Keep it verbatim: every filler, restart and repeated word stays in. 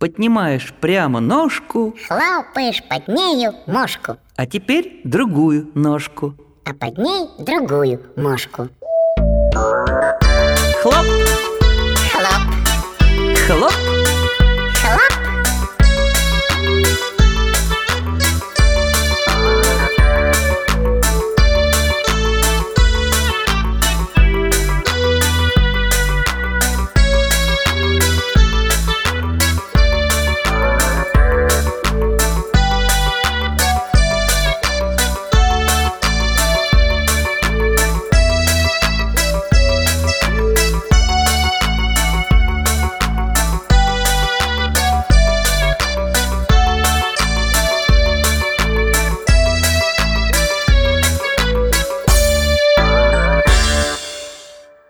Поднимаешь прямо ножку, хлопаешь под нею мошку, а теперь другую ножку, а под ней другую мошку. Хлоп, Хлоп, хлоп.